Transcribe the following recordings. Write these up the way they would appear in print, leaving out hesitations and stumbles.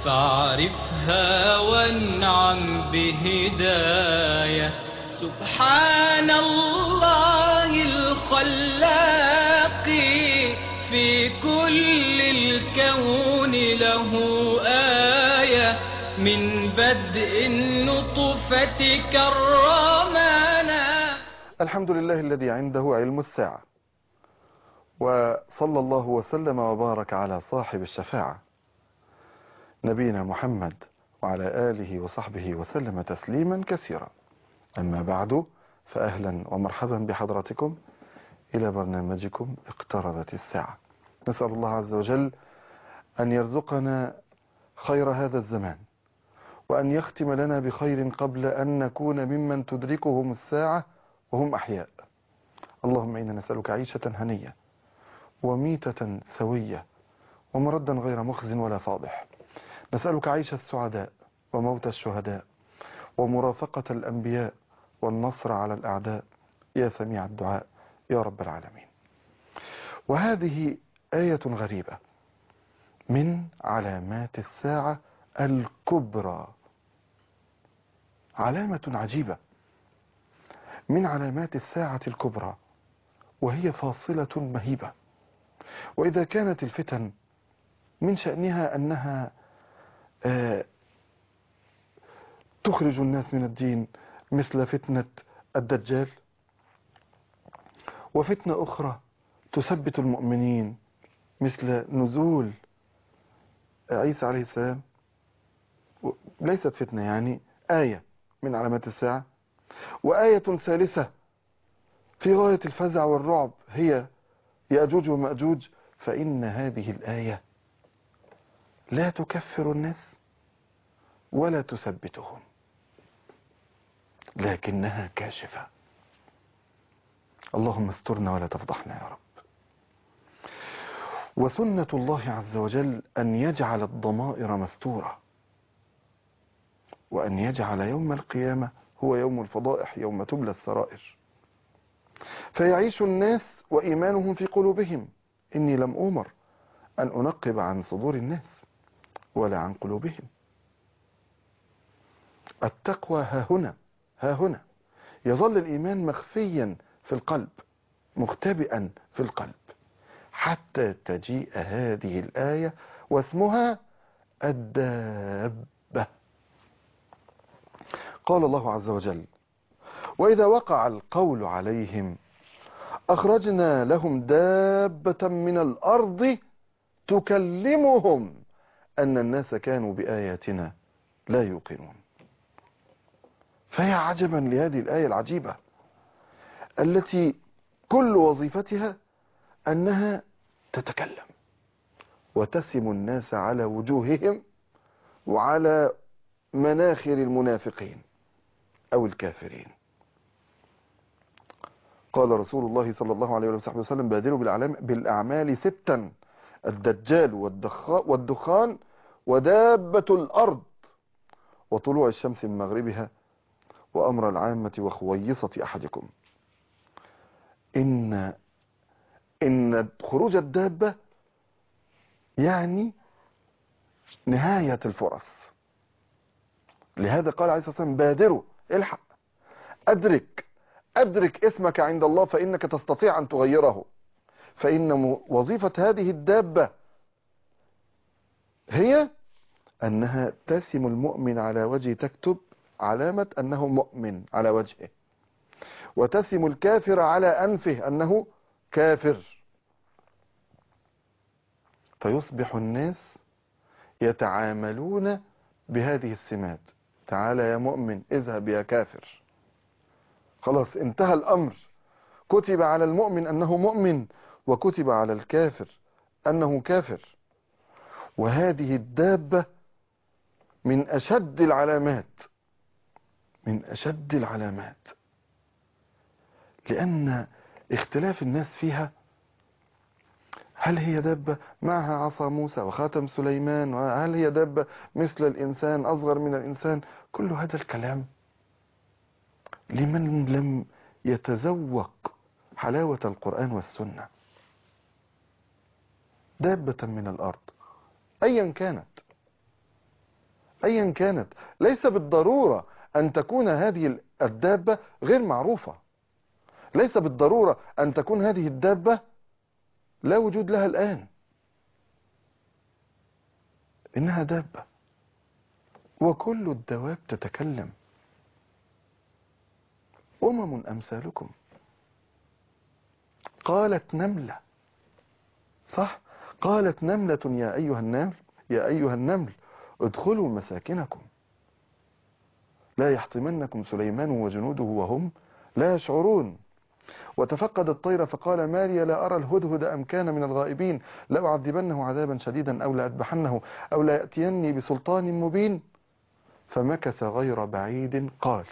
فاعرفها وانعم بهداية. سبحان الله الخلاق في كل الكون له آية، من بدء النطفة كرمنا. الحمد لله الذي عنده علم الساعة، وصلى الله وسلم وبارك على صاحب الشفاعة نبينا محمد وعلى آله وصحبه وسلم تسليما كثيرا. أما بعد، فأهلا ومرحبا بحضراتكم إلى برنامجكم اقتربت الساعة. نسأل الله عز وجل أن يرزقنا خير هذا الزمان، وأن يختم لنا بخير قبل أن نكون ممن تدركهم الساعة وهم أحياء. اللهم إنا نسألك عيشة هنية وميتة سوية ومردا غير مخز ولا فاضح. نسألك عيش السعداء وموت الشهداء ومرافقة الأنبياء والنصر على الأعداء يا سميع الدعاء يا رب العالمين. وهذه آية غريبة من علامات الساعة الكبرى، علامة عجيبة من علامات الساعة الكبرى، وهي فاصلة مهيبة. وإذا كانت الفتن من شأنها أنها تخرج الناس من الدين، مثل فتنة الدجال، وفتنة أخرى تثبت المؤمنين مثل نزول عيسى عليه السلام، ليست فتنة، يعني آية من علامات الساعة. وآية ثالثة في غاية الفزع والرعب هي يأجوج ومأجوج، فإن هذه الآية لا تكفر الناس ولا تثبتهم، لكنها كاشفة. اللهم استرنا ولا تفضحنا يا رب. وسنة الله عز وجل أن يجعل الضمائر مستورة، وأن يجعل يوم القيامة هو يوم الفضائح، يوم تبلى السرائر، فيعيش الناس وإيمانهم في قلوبهم. إني لم أؤمر أن أنقب عن صدور الناس ولا عن قلوبهم. التقوى ها هنا، ها هنا. يظل الإيمان مخفيا في القلب، مختبئا في القلب، حتى تجيء هذه الآية واسمها الدابة. قال الله عز وجل: وإذا وقع القول عليهم أخرجنا لهم دابة من الأرض تكلمهم أن الناس كانوا بآياتنا لا يوقنون. فيا عجبا لهذه الآية العجيبة التي كل وظيفتها أنها تتكلم وتسم الناس على وجوههم وعلى مناخر المنافقين أو الكافرين. قال رسول الله صلى الله عليه وسلم: بادروا بالأعمال ستا: الدجال والدخان ودابة الأرض وطلوع الشمس من مغربها وأمر العامة وخويصة أحدكم. إن خروج الدابة يعني نهاية الفرص. لهذا قال عليه الصلاة والسلام: بادروا، الحق، أدرك اسمك عند الله، فإنك تستطيع أن تغيره. فإن وظيفة هذه الدابة هي أنها تسم المؤمن على وجهه، تكتب علامة أنه مؤمن على وجهه، وتسم الكافر على أنفه أنه كافر. فيصبح الناس يتعاملون بهذه السمات: تعال يا مؤمن، اذهب يا كافر. خلاص انتهى الأمر. كتب على المؤمن أنه مؤمن، وكتب على الكافر أنه كافر. وهذه الدابة من أشد العلامات، من أشد العلامات، لأن اختلاف الناس فيها. هل هي دابة معها عصا موسى وخاتم سليمان؟ وهل هي دابة مثل الإنسان، أصغر من الإنسان؟ كل هذا الكلام لمن لم يتذوق حلاوة القرآن والسنة. دابة من الأرض أيا كانت، أيا كانت. ليس بالضرورة أن تكون هذه الدابة غير معروفة، ليس بالضرورة أن تكون هذه الدابة لا وجود لها الآن، إنها دابة، وكل الدواب تتكلم. أمم أمثالكم. قالت نملة، صح، قالت نملة يا أيها النمل، يا أيها النمل ادخلوا مساكنكم لا يحطمنكم سليمان وجنوده وهم لا يشعرون. وتفقد الطير فقال ما لي لا أرى الهدهد أم كان من الغائبين لأعذبنه عذابا شديدا أو لأذبحنه أو ليأتيني بسلطان مبين. فمكث غير بعيد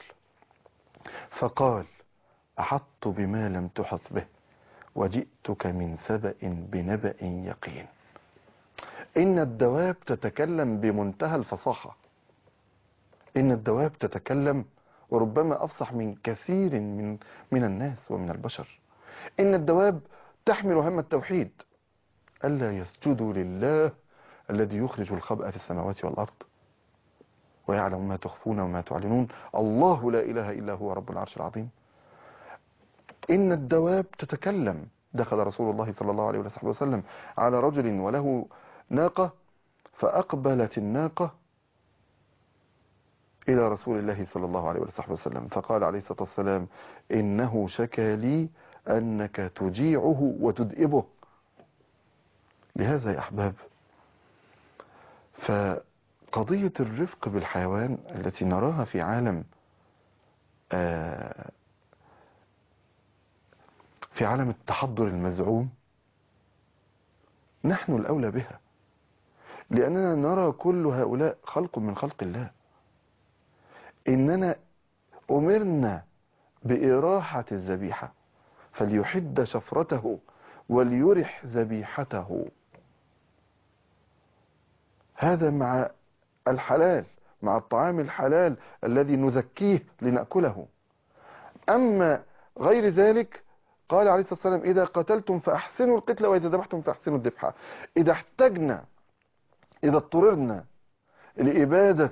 فقال أحطت بما لم تحط به وجئتك من سبأ بنبأ يقين. إن الدواب تتكلم بمنتهى الفصاحة، إن الدواب تتكلم وربما أفصح من كثير من الناس ومن البشر. إن الدواب تحمل هم التوحيد، ألا يسجدوا لله الذي يخرج الخبأ في السماوات والأرض ويعلم ما تخفون وما تعلنون، الله لا إله إلا هو رب العرش العظيم. إن الدواب تتكلم. دخل رسول الله صلى الله عليه وسلم على رجل وله ناقة، فأقبلت الناقة إلى رسول الله صلى الله عليه وسلم فقال عليه الصلاة والسلام إنه شكى لي أنك تجيعه وتدئبه. لهذا يا أحباب، فقضية الرفق بالحيوان التي نراها في عالم في عالم التحضر المزعوم نحن الأولى بها، لأننا نرى كل هؤلاء خلق من خلق الله. إننا أمرنا بإراحة الذبيحة فليحد شفرته وليرح ذبيحته. هذا مع الحلال، مع الطعام الحلال الذي نزكيه لنأكله. أما غير ذلك قال عليه الصلاة والسلام إذا قتلتم فأحسنوا القتل وإذا ذبحتم فأحسنوا الذبحة. إذا احتجنا، إذا اضطررنا لإبادة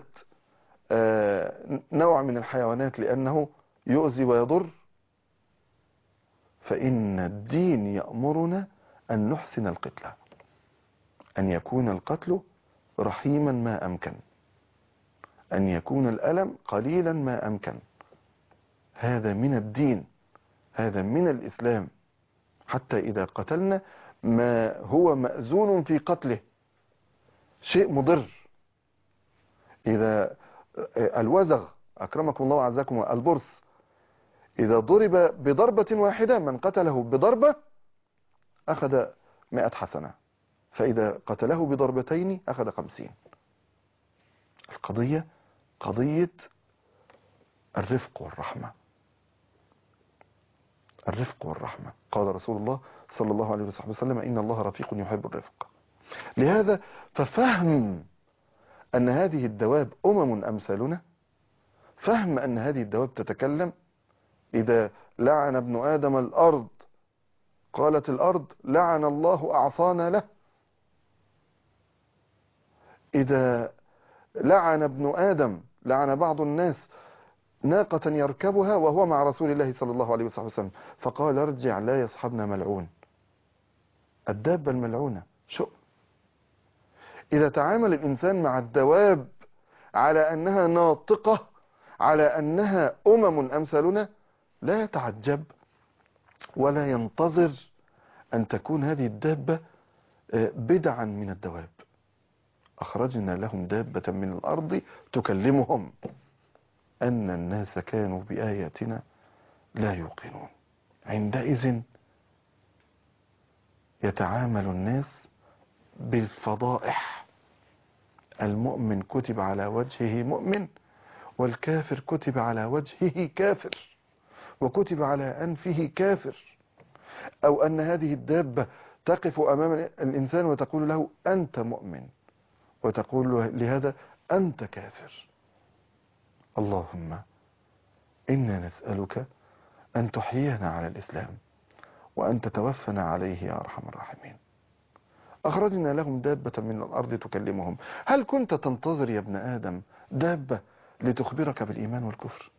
نوع من الحيوانات لأنه يؤذي ويضر، فإن الدين يأمرنا أن نحسن القتل، أن يكون القتل رحيما ما أمكن، أن يكون الألم قليلا ما أمكن. هذا من الدين، هذا من الإسلام. حتى إذا قتلنا ما هو مأذون في قتله شيء مضر، إذا الوزغ أكرمكم الله وعزكم البرص إذا ضرب بضربة واحدة من قتله بضربة أخذ 100 حسنة، فإذا قتله بضربتين أخذ 50. القضية قضية الرفق والرحمة، الرفق والرحمة. قال رسول الله صلى الله عليه وسلم إن الله رفيق يحب الرفق. لهذا ففهم أن هذه الدواب أمم أمثالنا، فهم أن هذه الدواب تتكلم. إذا لعن ابن آدم الأرض قالت الأرض لعن الله أعصانا له. إذا لعن ابن آدم، لعن بعض الناس ناقة يركبها وهو مع رسول الله صلى الله عليه وسلم فقال ارجع لا يصحبنا ملعون. الدابة الملعونة شؤم. إذا تعامل الإنسان مع الدواب على أنها ناطقة، على أنها أمم أمثالنا، لا يتعجب ولا ينتظر أن تكون هذه الدابة بدعا من الدواب. أخرجنا لهم دابة من الأرض تكلمهم أن الناس كانوا بآياتنا لا يوقنون. عندئذ يتعامل الناس بالفضائح. المؤمن كتب على وجهه مؤمن، والكافر كتب على وجهه كافر، وكتب على أنفه كافر. أو أن هذه الدابة تقف أمام الإنسان وتقول له أنت مؤمن، وتقول له لهذا أنت كافر. اللهم إنا نسألك أن تحيينا على الإسلام وأن تتوفنا عليه يا أرحم الراحمين. أخرجنا لهم دابة من الأرض تكلمهم. هل كنت تنتظر يا ابن آدم دابة لتخبرك بالإيمان والكفر؟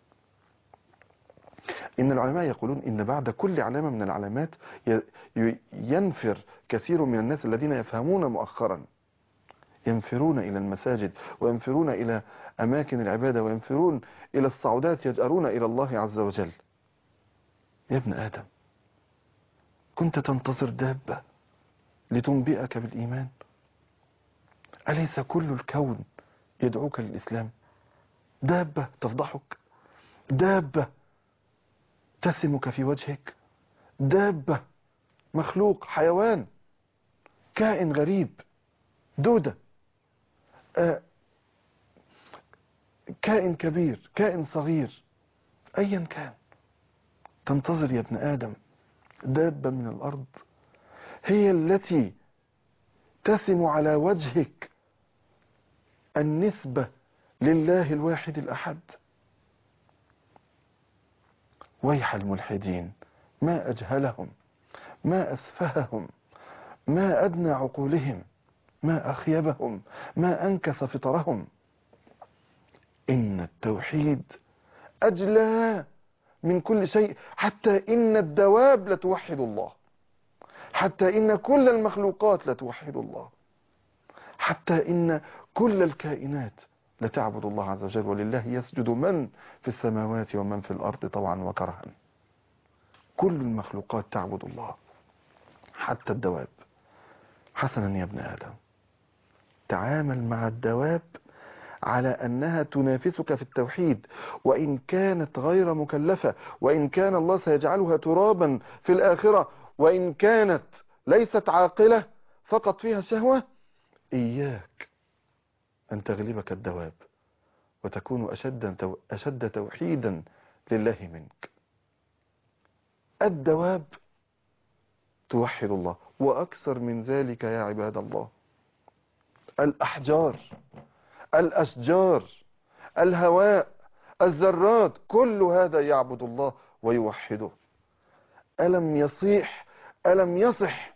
إن العلماء يقولون إن بعد كل علامة من العلامات ينفر كثير من الناس الذين يفهمون مؤخرا، ينفرون إلى المساجد وينفرون إلى أماكن العبادة وينفرون إلى الصعودات، يجأرون إلى الله عز وجل. يا ابن آدم، كنت تنتظر دابة لتنبئك بالإيمان؟ أليس كل الكون يدعوك للإسلام؟ دابة تفضحك، دابة تسمك في وجهك، دابة مخلوق حيوان كائن غريب، دودة، كائن كبير، كائن صغير، أيا كان، تنتظر يا ابن آدم دابة من الأرض هي التي تسم على وجهك النسبة لله الواحد الأحد. ويح الملحدين، ما أجهلهم، ما أسفههم، ما أدنى عقولهم، ما أخيبهم، ما أنكس فطرهم. إن التوحيد أجلى من كل شيء، حتى إن الدواب لتوحد الله، حتى إن كل المخلوقات لتوحد الله، حتى إن كل الكائنات لتعبد الله عز وجل. ولله يسجد من في السماوات ومن في الأرض طوعا وكرها. كل المخلوقات تعبد الله حتى الدواب. حسنا يا ابن آدم، تعامل مع الدواب على أنها تنافسك في التوحيد، وإن كانت غير مكلفة، وإن كان الله سيجعلها ترابا في الآخرة، وإن كانت ليست عاقلة فقط فيها شهوة، إياك أن تغلبك الدواب وتكون أشد توحيدا لله منك. الدواب توحد الله، وأكثر من ذلك يا عباد الله. الأحجار، الأشجار، الهواء، الذرات، كل هذا يعبد الله ويوحده. ألم يصح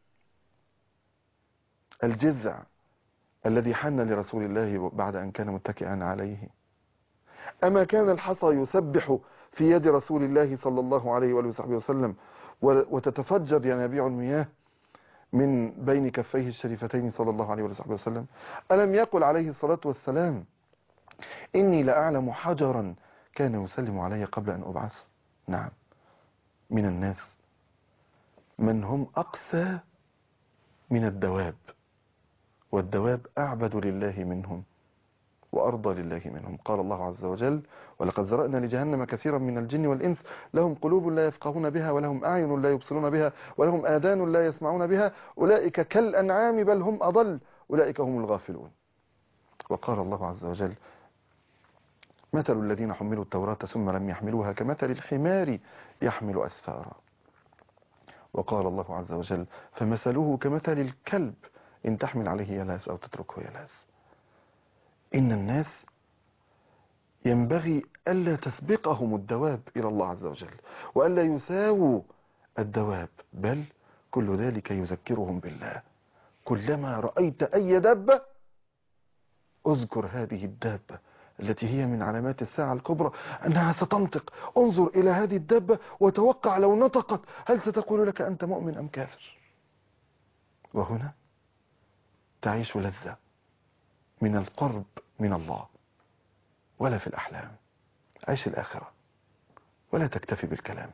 الجذع الذي حن لرسول الله بعد أن كان متكئا عليه؟ أما كان الحصى يسبح في يد رسول الله صلى الله عليه وآله وصحبه وسلم وتتفجر ينابيع المياه من بين كفيه الشريفتين صلى الله عليه وآله وصحبه وسلم؟ ألم يقل عليه الصلاة والسلام: إني لأعلم حجرا كان يسلم علي قبل أن أبعث؟ نعم، من الناس من هم أقسى من الدواب، والدواب أعبد لله منهم وأرضى لله منهم. قال الله عز وجل: ولقد ذرأنا لجهنم كثيرا من الجن والإنس لهم قلوب لا يفقهون بها ولهم أعين لا يبصرون بها ولهم آذان لا يسمعون بها أولئك كالأنعام بل هم أضل أولئك هم الغافلون. وقال الله عز وجل: مثل الذين حملوا التوراة ثم لم يحملوها كمثل الحمار يحمل أسفارا. وقال الله عز وجل: فمثله كمثل الكلب إن تحمل عليه يلهث أو تتركه يلهث. إن الناس ينبغي ألا تسبقهم الدواب إلى الله عز وجل، وألا يساووا الدواب، بل كل ذلك يذكرهم بالله. كلما رأيت أي دابة اذكر هذه الدابة التي هي من علامات الساعة الكبرى أنها ستنطق. انظر إلى هذه الدابة وتوقع لو نطقت هل ستقول لك أنت مؤمن أم كافر؟ وهنا تعيش لذة من القرب من الله، ولا في الأحلام. عيش الآخرة ولا تكتفي بالكلام،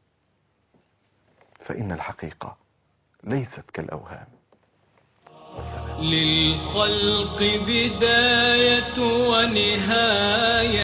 فإن الحقيقة ليست كالأوهام. للخلق بداية ونهاية.